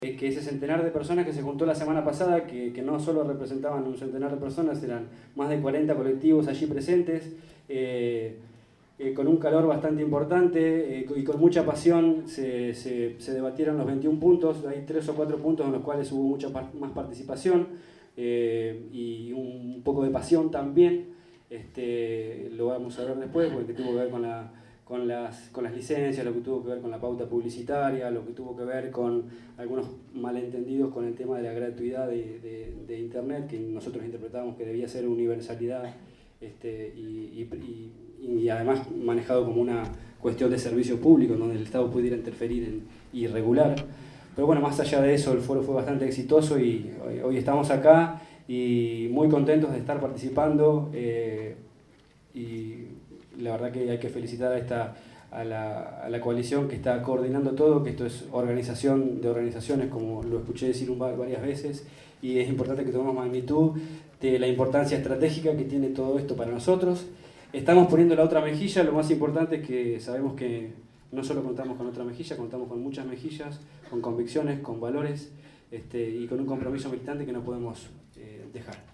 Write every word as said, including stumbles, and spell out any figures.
Que ese centenar de personas que se juntó la semana pasada, que, que no solo representaban un centenar de personas, eran más de cuarenta colectivos allí presentes, eh, eh, con un calor bastante importante eh, y con mucha pasión se, se, se debatieron los veintiún puntos. Hay tres o cuatro puntos en los cuales hubo mucha más participación eh, y un poco de pasión también. Este, lo vamos a ver después porque tuvo que ver con la... Con las, con las licencias, lo que tuvo que ver con la pauta publicitaria, lo que tuvo que ver con algunos malentendidos con el tema de la gratuidad de, de, de Internet, que nosotros interpretábamos que debía ser universalidad este, y, y, y además manejado como una cuestión de servicio público, donde el Estado pudiera interferir en, y regular. Pero bueno, más allá de eso, el foro fue bastante exitoso y hoy, hoy estamos acá y muy contentos de estar participando. Eh, y la verdad que hay que felicitar a, esta, a, la, a la coalición que está coordinando todo, que esto es organización de organizaciones, como lo escuché decir un, varias veces, y es importante que tomemos magnitud de la importancia estratégica que tiene todo esto para nosotros. Estamos poniendo la otra mejilla, lo más importante es que sabemos que no solo contamos con otra mejilla, contamos con muchas mejillas, con convicciones, con valores este, y con un compromiso militante que no podemos eh, dejar.